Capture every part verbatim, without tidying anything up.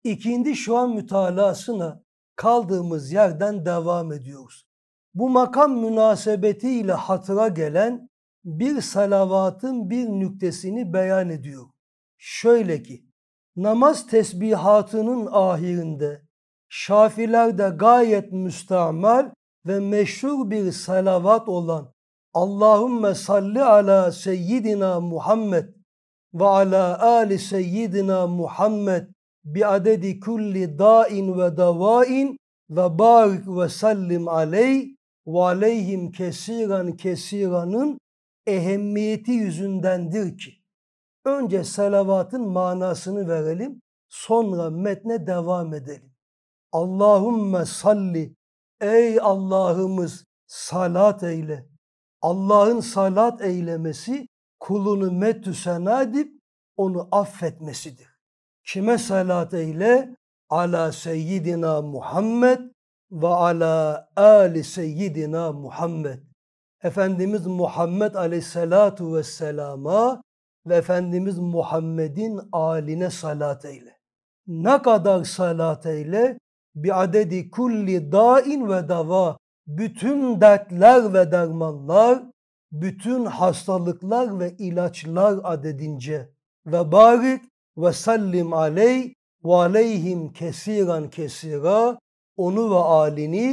İkindi şuan mütalasına kaldığımız yerden devam ediyoruz. Bu makam münasebetiyle hatıra gelen bir salavatın bir nüktesini beyan ediyor. Şöyle ki, namaz tesbihatının ahirinde Şafilerde gayet müstamal ve meşhur bir salavat olan Allahümme salli ala seyyidina Muhammed ve ala ali seyyidina Muhammed bi adedi kulli da'in ve davain ve barik ve sallim aleyh ve aleyhim kesiran kesiranın ehemmiyeti yüzündendir ki. Önce salavatın manasını verelim, sonra metne devam edelim. Allahümme salli, ey Allah'ımız salat eyle. Allah'ın salat eylemesi kulunu mettü sena edip onu affetmesidir. Kime salat eyle? Ala seyyidina Muhammed ve ala ali seyyidina Muhammed. Efendimiz Muhammed aleyhissalatu vesselama ve Efendimiz Muhammed'in aline salat eyle. Ne kadar salat eyle? Bi adedi kulli da'in ve dava. Bütün dertler ve dermanlar, bütün hastalıklar ve ilaçlar adedince. Ve barik ve sallim aleyh ve aleyhim kesiran kesira. Onu ve alini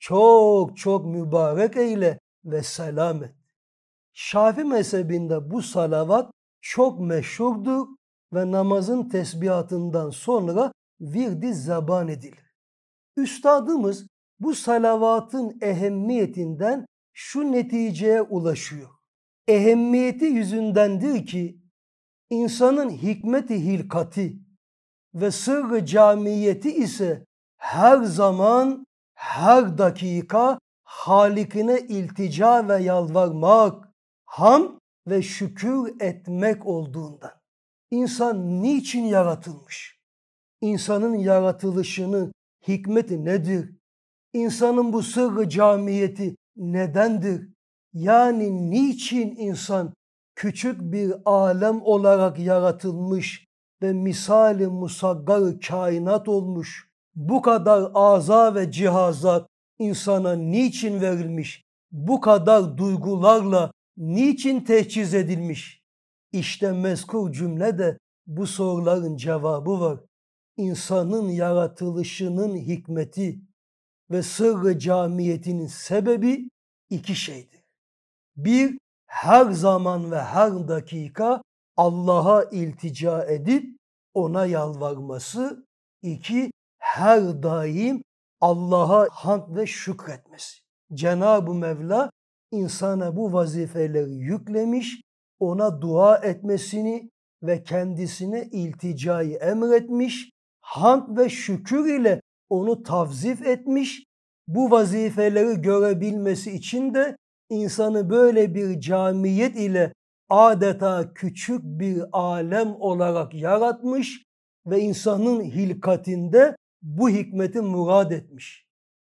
çok çok mübarek eyle ve selam et. Şafii mezhebinde bu salavat çok meşhurdur ve namazın tesbihatından sonra virdi zeban edilir. Üstadımız bu salavatın ehemmiyetinden şu neticeye ulaşıyor. Ehemmiyeti yüzündendir ki insanın hikmeti hilkati ve sırrı camiyeti ise her zaman, her dakika Halikine iltica ve yalvarmak, ham ve şükür etmek olduğundan. İnsan niçin yaratılmış? İnsanın yaratılışının hikmeti nedir? İnsanın bu sırrı camiyeti nedendir? Yani niçin insan küçük bir alem olarak yaratılmış ve misali musaggar kainat olmuş? Bu kadar aza ve cihazat insana niçin verilmiş? Bu kadar duygularla niçin teçhiz edilmiş? İşte mezkur cümlede bu soruların cevabı var. İnsanın yaratılışının hikmeti ve sırrı camiyetinin sebebi iki şeydir. Bir, her zaman ve her dakika Allah'a iltica edip ona yalvarması. İki, her daim Allah'a hamd ve şükretmesi. Cenab-ı Mevla insana bu vazifeleri yüklemiş, ona dua etmesini ve kendisine ilticayı emretmiş, hamd ve şükür ile onu tavzif etmiş. Bu vazifeleri görebilmesi için de insanı böyle bir camiyet ile adeta küçük bir alem olarak yaratmış ve insanın hilkatinde bu hikmeti murad etmiş.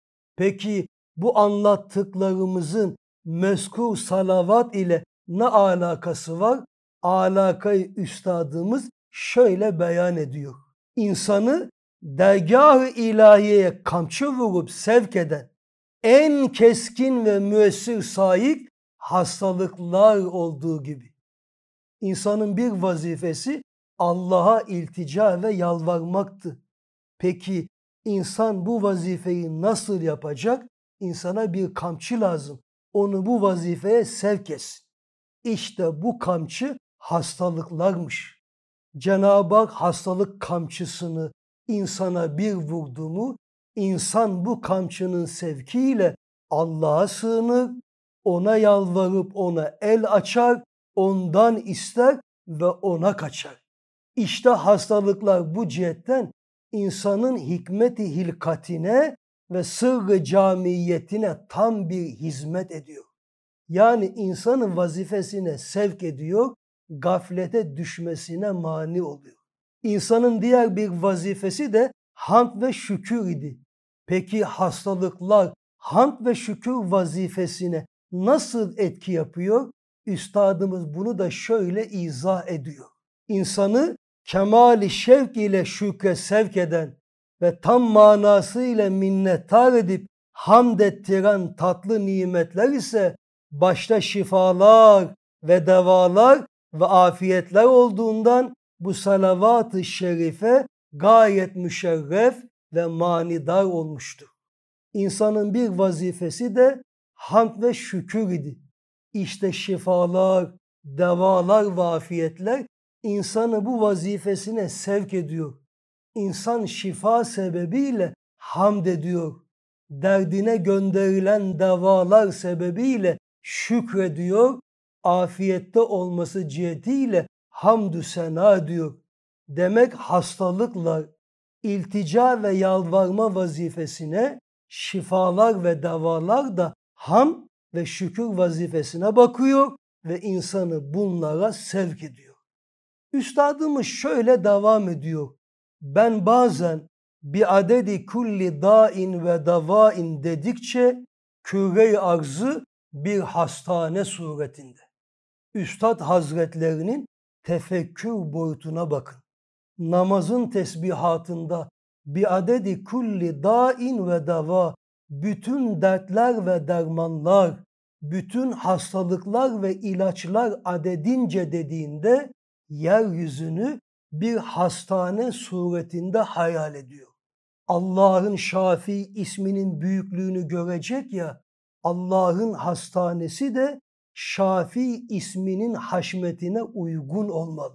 Peki bu anlattıklarımızın mezkur salavat ile ne alakası var? Alakayı üstadımız şöyle beyan ediyor. İnsanı dergâh-ı ilahiyeye kamçı vurup sevk eden en keskin ve müessir saik hastalıklar olduğu gibi. İnsanın bir vazifesi Allah'a iltica ve yalvarmaktı. Peki insan bu vazifeyi nasıl yapacak? İnsana bir kamçı lazım. Onu bu vazifeye sevk etsin. İşte bu kamçı hastalıklarmış. Cenab-ı Hak hastalık kamçısını insana bir vurdu mu, insan bu kamçının sevkiyle Allah'a sığınır, ona yalvarıp ona el açar, ondan ister ve ona kaçar. İşte hastalıklar bu cihetten insanın hikmeti hilkatine ve sırrı camiyetine tam bir hizmet ediyor. Yani insanın vazifesine sevk ediyor, gaflete düşmesine mani oluyor. İnsanın diğer bir vazifesi de hamd ve şükür idi. Peki hastalıklar hamd ve şükür vazifesine nasıl etki yapıyor? Üstadımız bunu da şöyle izah ediyor. İnsanı kemali şevk ile şükre sevk eden ve tam manasıyla minnettar edip hamd ettiren tatlı nimetler ise başta şifalar ve devalar ve afiyetler olduğundan bu salavat-ı şerife gayet müşerref ve manidar olmuştur. İnsanın bir vazifesi de hamd ve şükür idi. İşte şifalar, devalar ve afiyetler insanı bu vazifesine sevk ediyor. İnsan şifa sebebiyle hamd ediyor. Derdine gönderilen devalar sebebiyle şükrediyor. Afiyette olması cihetiyle hamdü sena diyor. Demek hastalıklar, iltica ve yalvarma vazifesine, şifalar ve devalar da ham ve şükür vazifesine bakıyor ve insanı bunlara sevk ediyor. Üstadımız şöyle devam ediyor. Ben bazen bir adedi kulli dain ve davain dedikçe küre-i arzı bir hastane suretinde. Üstad Hazretlerinin tefekkür boyutuna bakın. Namazın tesbihatında bir adedi kulli dain ve dava, bütün dertler ve dermanlar, bütün hastalıklar ve ilaçlar adedince dediğinde yeryüzünü bir hastane suretinde hayal ediyor. Allah'ın Şafi isminin büyüklüğünü görecek ya, Allah'ın hastanesi de Şafi isminin haşmetine uygun olmalı.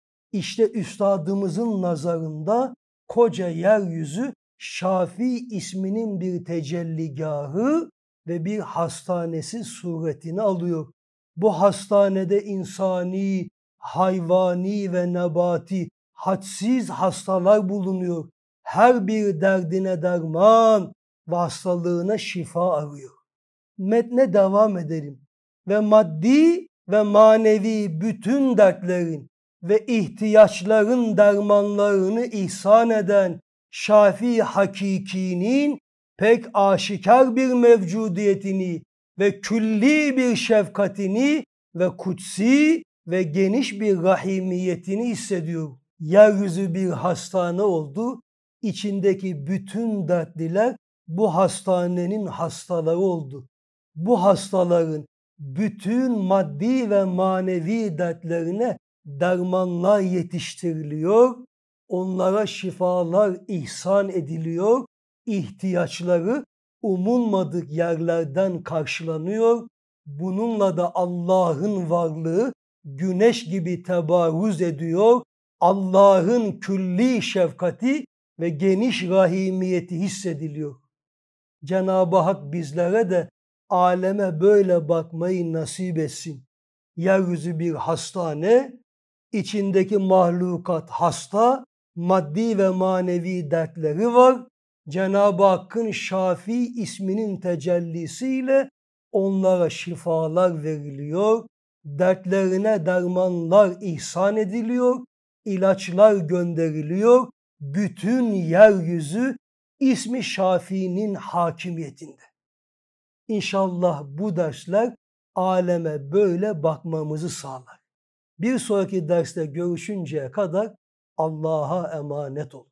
İşte üstadımızın nazarında koca yeryüzü Şafi isminin bir tecelligahı ve bir hastanesi suretini alıyor. Bu hastanede insani, hayvani ve nebati hadsiz hastalar bulunuyor. Her bir derdine derman ve hastalığına şifa arıyor. Metne devam edelim. Ve maddi ve manevi bütün dertlerin ve ihtiyaçların dermanlarını ihsan eden Şafi Hakiki'nin pek aşikar bir mevcudiyetini ve külli bir şefkatini ve kutsi ve geniş bir rahimiyetini hissediyor. Yeryüzü bir hastane oldu. İçindeki bütün dertliler bu hastanenin hastaları oldu. Bu hastaların bütün maddi ve manevi dertlerine dermanlar yetiştiriliyor, onlara şifalar ihsan ediliyor, ihtiyaçları umulmadık yerlerden karşılanıyor. Bununla da Allah'ın varlığı güneş gibi tebarruz ediyor. Allah'ın külli şefkati ve geniş rahimiyeti hissediliyor. Cenab-ı Hak bizlere de aleme böyle bakmayı nasip etsin. Yeryüzü bir hastane, içindeki mahlukat hasta, maddi ve manevi dertleri var. Cenab-ı Hakk'ın Şafi isminin tecellisiyle onlara şifalar veriliyor, dertlerine dermanlar ihsan ediliyor, ilaçlar gönderiliyor. Bütün yeryüzü ismi Şafi'nin hakimiyetinde. İnşallah bu dersler aleme böyle bakmamızı sağlar. Bir sonraki derste görüşünceye kadar Allah'a emanet olun.